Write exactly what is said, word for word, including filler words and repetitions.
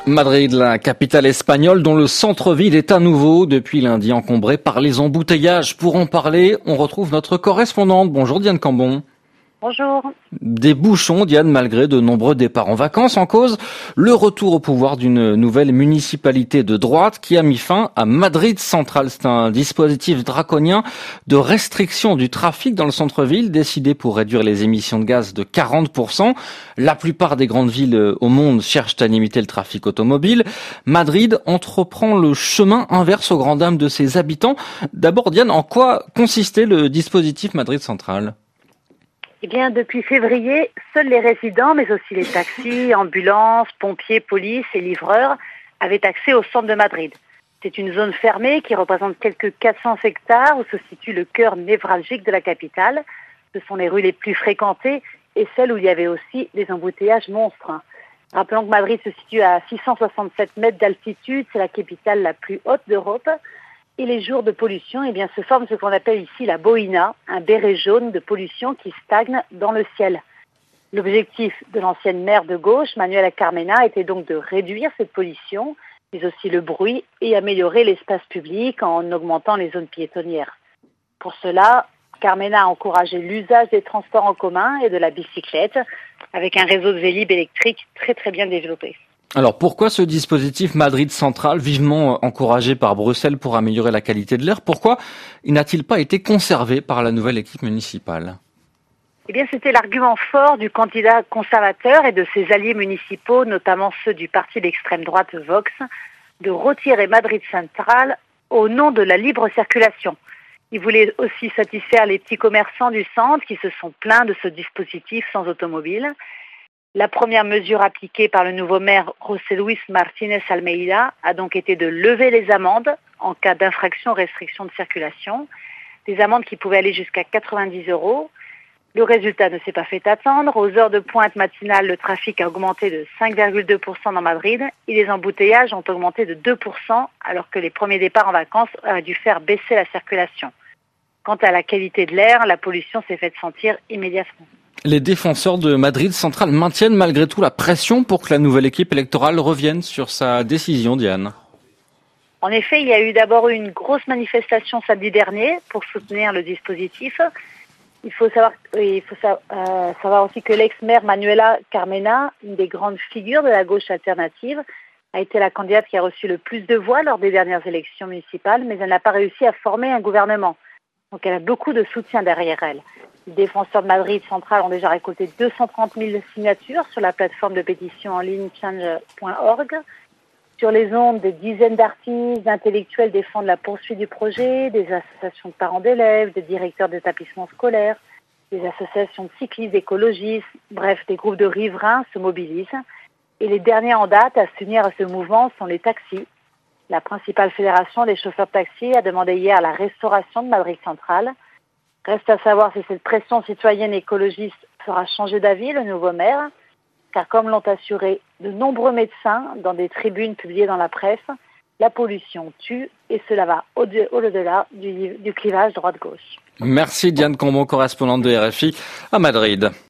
Madrid, la capitale espagnole dont le centre-ville est à nouveau depuis lundi encombré par les embouteillages. Pour en parler, on retrouve notre correspondante. Bonjour Diane Cambon. Bonjour. Des bouchons, Diane, malgré de nombreux départs en vacances. En cause, le retour au pouvoir d'une nouvelle municipalité de droite qui a mis fin à Madrid Central. C'est un dispositif draconien de restriction du trafic dans le centre-ville, décidé pour réduire les émissions de gaz de quarante pour cent. La plupart des grandes villes au monde cherchent à limiter le trafic automobile. Madrid entreprend le chemin inverse aux grandes dames de ses habitants. D'abord, Diane, en quoi consistait le dispositif Madrid Central ? Eh bien, depuis février, seuls les résidents, mais aussi les taxis, ambulances, pompiers, police et livreurs avaient accès au centre de Madrid. C'est une zone fermée qui représente quelques quatre cents hectares où se situe le cœur névralgique de la capitale. Ce sont les rues les plus fréquentées et celles où il y avait aussi des embouteillages monstres. Rappelons que Madrid se situe à six cent soixante-sept mètres d'altitude, c'est la capitale la plus haute d'Europe. Et les jours de pollution, eh bien, se forme ce qu'on appelle ici la boïna, un béret jaune de pollution qui stagne dans le ciel. L'objectif de l'ancienne maire de gauche, Manuela Carmena, était donc de réduire cette pollution, mais aussi le bruit, et améliorer l'espace public en augmentant les zones piétonnières. Pour cela, Carmena a encouragé l'usage des transports en commun et de la bicyclette, avec un réseau de Vélib électrique très très bien développé. Alors pourquoi ce dispositif Madrid Central, vivement encouragé par Bruxelles pour améliorer la qualité de l'air, pourquoi il n'a-t-il pas été conservé par la nouvelle équipe municipale ? Eh bien, c'était l'argument fort du candidat conservateur et de ses alliés municipaux, notamment ceux du parti d'extrême droite Vox, de retirer Madrid Central au nom de la libre circulation. Il voulait aussi satisfaire les petits commerçants du centre qui se sont plaints de ce dispositif sans automobile. La première mesure appliquée par le nouveau maire José Luis Martínez Almeida a donc été de lever les amendes en cas d'infraction restriction de circulation, des amendes qui pouvaient aller jusqu'à quatre-vingt-dix euros. Le résultat ne s'est pas fait attendre. Aux heures de pointe matinale, le trafic a augmenté de cinq virgule deux pour cent dans Madrid et les embouteillages ont augmenté de deux pour cent alors que les premiers départs en vacances auraient dû faire baisser la circulation. Quant à la qualité de l'air, la pollution s'est faite sentir immédiatement. Les défenseurs de Madrid Central maintiennent malgré tout la pression pour que la nouvelle équipe électorale revienne sur sa décision, Diane. En effet, il y a eu d'abord une grosse manifestation samedi dernier pour soutenir le dispositif. Il faut savoir, il faut euh, savoir aussi que l'ex-maire Manuela Carmena, une des grandes figures de la gauche alternative, a été la candidate qui a reçu le plus de voix lors des dernières élections municipales, mais elle n'a pas réussi à former un gouvernement. Donc elle a beaucoup de soutien derrière elle. Les défenseurs de Madrid Central ont déjà récolté deux cent trente mille signatures sur la plateforme de pétition en ligne change point org. Sur les ondes, des dizaines d'artistes, d'intellectuels défendent la poursuite du projet, des associations de parents d'élèves, des directeurs d'établissements scolaires, des associations de cyclistes, d'écologistes, bref, des groupes de riverains se mobilisent. Et les derniers en date à s'unir à ce mouvement sont les taxis. La principale fédération des chauffeurs de taxi a demandé hier la restauration de Madrid Central. Reste à savoir si cette pression citoyenne écologiste fera changer d'avis le nouveau maire, car comme l'ont assuré de nombreux médecins dans des tribunes publiées dans la presse, la pollution tue et cela va au-delà du, du clivage droite-gauche. Merci Diane Cambon, correspondante de R F I à Madrid.